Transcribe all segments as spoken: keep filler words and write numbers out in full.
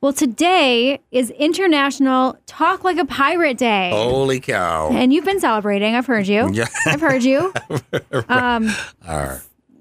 Well, today is International Talk Like a Pirate Day. Holy cow. And you've been celebrating. I've heard you. Yeah. I've heard you. Um, Arr.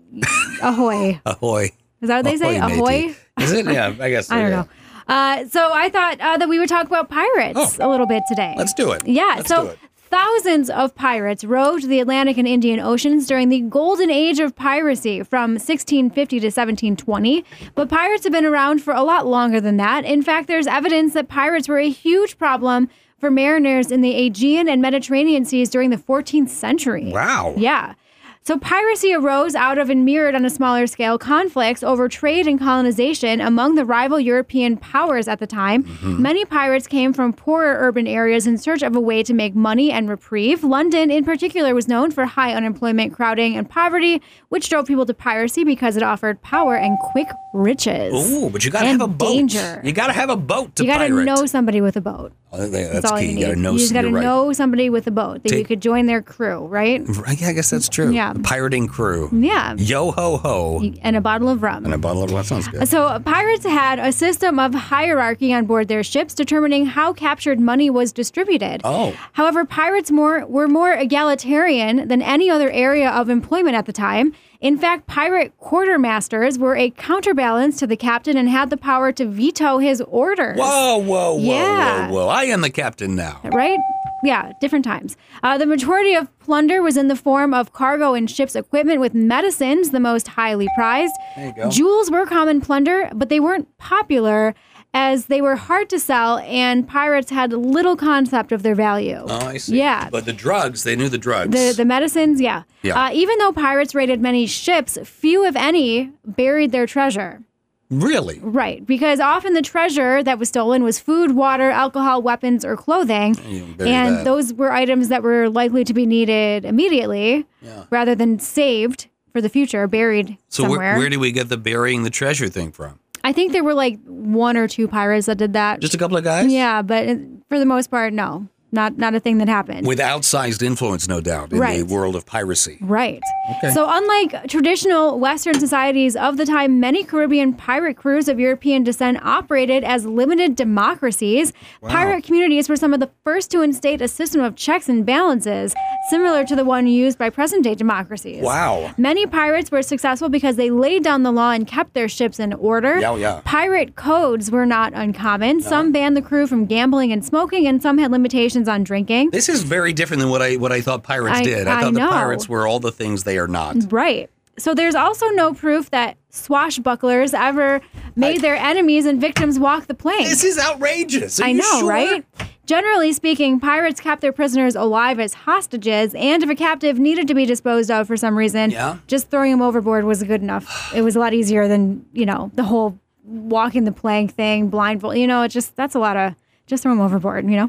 ahoy. Ahoy. Is that what they say? Ahoy, Ahoy? matey. Is it? Yeah, I guess so, I don't yeah. know. Uh, so I thought uh, that we would talk about pirates Oh. a little bit today. Let's do it. Yeah. Let's so do it. thousands of pirates roved the Atlantic and Indian Oceans during the golden age of piracy from sixteen fifty to seventeen twenty. But pirates have been around for a lot longer than that. In fact, there's evidence that pirates were a huge problem for mariners in the Aegean and Mediterranean seas during the fourteenth century. Wow. Yeah. So piracy arose out of and mirrored on a smaller scale conflicts over trade and colonization among the rival European powers at the time. Mm-hmm. Many pirates came from poorer urban areas in search of a way to make money and reprieve. London, in particular, was known for high unemployment, crowding, and poverty, which drove people to piracy because it offered power and quick riches. Ooh, but you got to And have a boat. danger. You got to have a boat to You got to pirate. know somebody with a boat. Oh, that's That's all key. you You, need. got to know. You just got to you're right. know somebody with a boat that you Take- could join their crew, right? Right, yeah, I guess that's true. Yeah. The pirating crew. Yeah. Yo ho ho. And a bottle of rum. And a bottle of that sounds good. So pirates had a system of hierarchy on board their ships determining how captured money was distributed. Oh. However, pirates more were more egalitarian than any other area of employment at the time. In fact, pirate quartermasters were a counterbalance to the captain and had the power to veto his orders. Whoa, whoa, whoa, Yeah. whoa, whoa. I am the captain now. Right? Yeah, different times. Uh, the majority of plunder was in the form of cargo and ship's equipment, with medicines the most highly prized. There you go. Jewels were common plunder, but they weren't popular as they were hard to sell and pirates had little concept of their value. Oh, I see. Yeah. But the drugs, they knew the drugs. The, the medicines, yeah. Yeah. Uh, even though pirates raided many ships, few, if any, buried their treasure. Really? Right, because often the treasure that was stolen was food, water, alcohol, weapons, or clothing. You bury And that. those were items that were likely to be needed immediately Yeah. rather than saved for the future, buried So somewhere. where, where do we get the burying the treasure thing from? I think there were like one or two pirates that did that. Just a couple of guys? Yeah, but uh, for the most part, no. Not not a thing that happened. With outsized influence, no doubt, in Right. the world of piracy. Right. Okay. So unlike traditional Western societies of the time, many Caribbean pirate crews of European descent operated as limited democracies. Pirate communities were some of the first to instate a system of checks and balances, similar to the one used by present-day democracies. Wow. Many pirates were successful because they laid down the law and kept their ships in order. Yeah, yeah. Pirate codes were not uncommon. Some banned the crew from gambling and smoking, and some had limitations on drinking. This is very different than what I what I thought pirates I- did. I I thought know. the pirates were all the things they are not. Right. So there's also no proof that swashbucklers ever made their enemies and victims walk the plank. This is outrageous. Are I you know, sure? right? Generally speaking, pirates kept their prisoners alive as hostages, and if a captive needed to be disposed of for some reason, Yeah. just throwing him overboard was good enough. It was a lot easier than, you know, the whole walking the plank thing, blindfold. You know, it's just, that's a lot of, just throw him overboard, you know?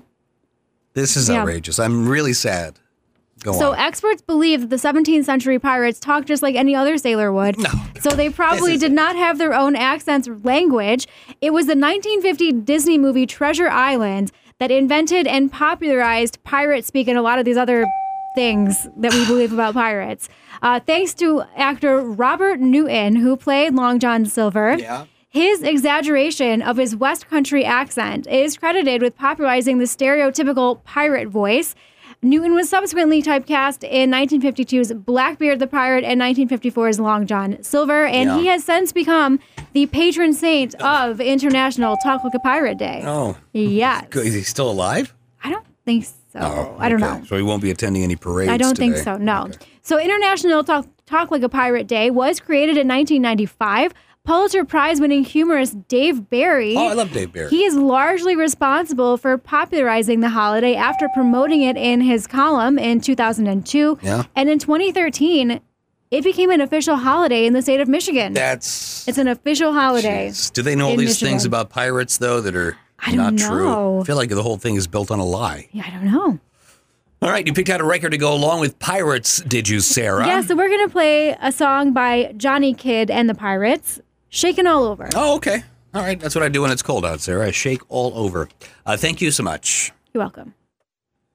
This is Yeah. outrageous. I'm really sad. Go So on. experts believe that the seventeenth century pirates talked just like any other sailor would. No. So they probably This is did it. not have their own accents or language. It was the nineteen fifty Disney movie Treasure Island that invented and popularized pirate speak and a lot of these other things that we believe about pirates. Uh, thanks to actor Robert Newton, who played Long John Silver. Yeah. His exaggeration of his West Country accent is credited with popularizing the stereotypical pirate voice. Newton was subsequently typecast in nineteen fifty-two's Blackbeard the Pirate and nineteen fifty-four's Long John Silver, and Yeah. he has since become the patron saint of International Talk Like a Pirate Day. Oh. Yes. Good. Is he still alive? I don't think so. Oh, I don't okay. know. So he won't be attending any parades I don't think today. so, no. Okay. So International Talk, Talk Like a Pirate Day was created in nineteen ninety-five. Pulitzer Prize-winning humorist Dave Barry. Oh, I love Dave Barry. He is largely responsible for popularizing the holiday after promoting it in his column in two thousand two. Yeah. And in twenty thirteen, it became an official holiday in the state of Michigan. That's... It's an official holiday. Jeez. Do they know all in these things Michigan. about pirates, though, that are I don't not know. true? I feel like the whole thing is built on a lie. Yeah, I don't know. All right, you picked out a record to go along with Pirates, did you, Sarah? Yeah, so we're going to play a song by Johnny Kidd and the Pirates, Shakin' All Over. Oh, okay. All right, that's what I do when it's cold out, Sarah. I shake all over. Uh, thank you so much. You're welcome.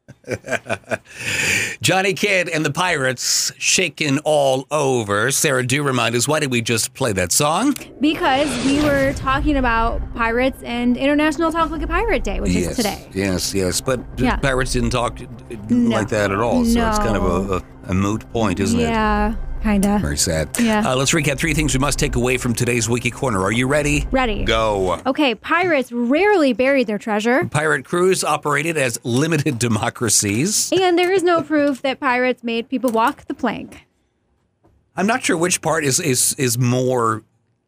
Johnny Kidd and the Pirates, shaking all over. Sarah, do remind us, why did we just play that song? Because we were talking about pirates and International Talk Like a Pirate Day, which yes, is today. Yes, yes. But Yeah. pirates didn't talk No. like that at all. So it's kind of No. a, a, a moot point, isn't it? Yeah, kind of. Very sad. Yeah. Uh, let's recap three things we must take away from today's Wiki Corner. Are you ready? Ready. Go. Okay, pirates rarely buried their treasure. Pirate crews operated as limited democracies. And there is no proof that pirates made people walk the plank. I'm not sure which part is is is more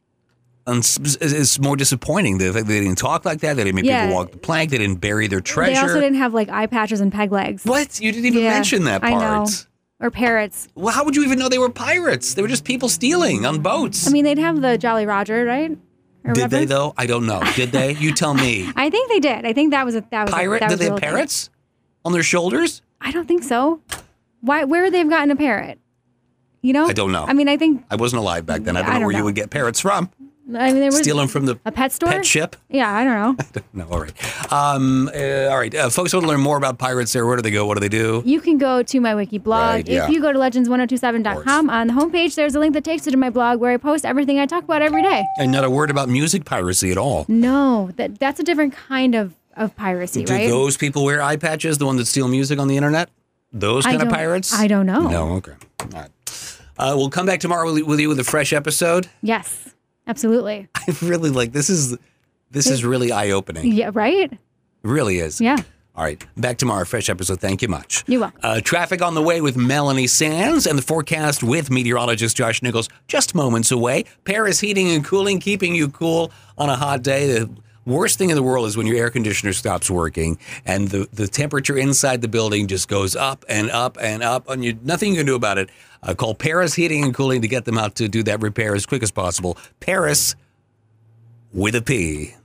uns- is more disappointing. The fact that they didn't talk like that, they didn't make Yeah. people walk the plank, they didn't bury their treasure. They also didn't have like eye patches and peg legs. What? You didn't even Yeah, mention that I part. know. Or parrots. Well, how would you even know they were pirates? They were just people stealing on boats. I mean, they'd have the Jolly Roger, right? Or did whatever. they though? I don't know. Did they? You tell me. I think they did. I think that was a that was Pirate? A, that Did was they a have real thing. parrots on their shoulders? I don't think so. Why? Where would they have gotten a parrot? You know? I don't know. I mean, I think. I wasn't alive back then. I don't I know don't where you know. would get parrots from. I mean, there was Steal them from the a pet store. pet ship? Yeah, I don't know. No, all right. Um, uh, all right. Uh, folks want to learn more about pirates there. Where do they go? What do they do? You can go to my wiki blog. Right, yeah. If you go to legends ten twenty-seven dot com, on the homepage, there's a link that takes you to my blog where I post everything I talk about every day. And not a word about music piracy at all. No, that that's a different kind of, of piracy, Do right? those people wear eye patches, the ones that steal music on the internet? Those I kind of don't- pirates? I don't know. No, okay. All right. Uh, we'll come back tomorrow with, with you with a fresh episode. Yes, absolutely. I really like this is this is really eye-opening. Yeah, right? It really is. Yeah. All right. Back tomorrow, fresh episode. Thank you much. You're welcome. Uh, traffic on the way with Melanie Sands and the forecast with meteorologist Josh Nichols just moments away. Paris Heating and Cooling, keeping you cool on a hot day. The worst thing in the world is when your air conditioner stops working and the, the temperature inside the building just goes up and up and up, and you nothing you can do about it. Uh, call Paris Heating and Cooling to get them out to do that repair as quick as possible. Paris with a P.